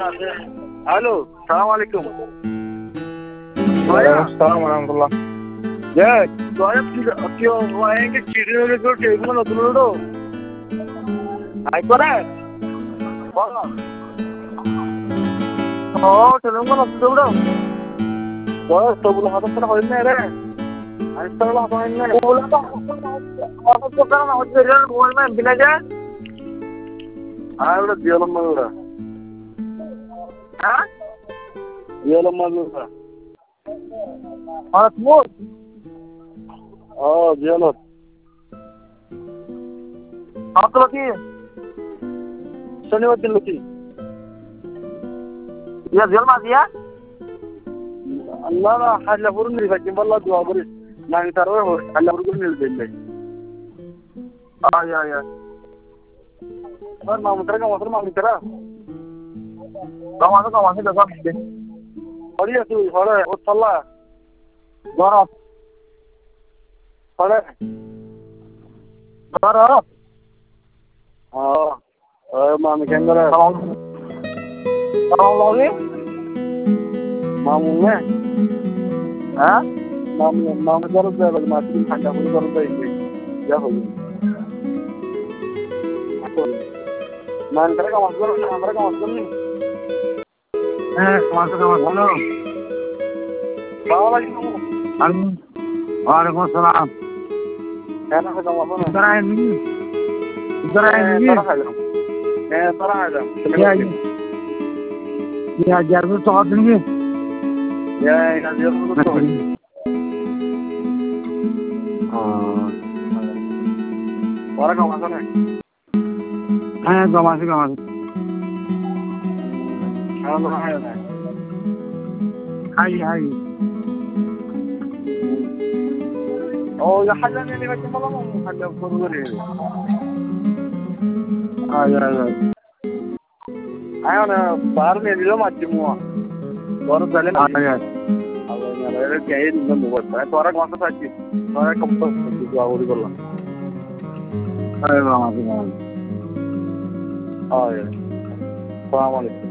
Halo, assalamualaikum. Waalaikumsalam warahmatullah. Ya, saya tidak orang yang ciri itu table na dulu. Ay pare. Bola. Oh, tolong na dulu. Bola table hata sana hoy na re. Ay sana hoy na. Bola to auto ko na hoy re bola na bina ja. Ay udah dia lemah udah. Hah? Dia lemah udah. Mahmud. Oh, dia lemah. Apa lagi? शनिवार दिन लगी या jail में दिया अल्लाह ना हल्ला बुरु नहीं बच्चे बल्ला दुआ करी नांग तारो हो हल्ला बुरु नहीं ले या और मामू तेरा का मतलब मामू तेरा कमासे दसा दे बढ़िया तू हरे ओ चला गरा हरे गरा हां मामी केंद्र lagi mamunya hah mamu baru belajar mati hanya baru belajar ya hobi mereka masuk nih masuk halo bawa lagi kamu Waalaikumsalam enak kamu apa तरह है ये हजार में तो देंगे ये 1000 में तो और कमाना है हां कमासे हां हाय ओ يا حلاني اللي بجي والله مو حلا ضروري أنا بارني اليوم أجمعه ورد علينا أنا كأي من موجود أنا تورك ما تساعدني تورك كم تساعدني أقول لك الله أيوة ما في السلام عليكم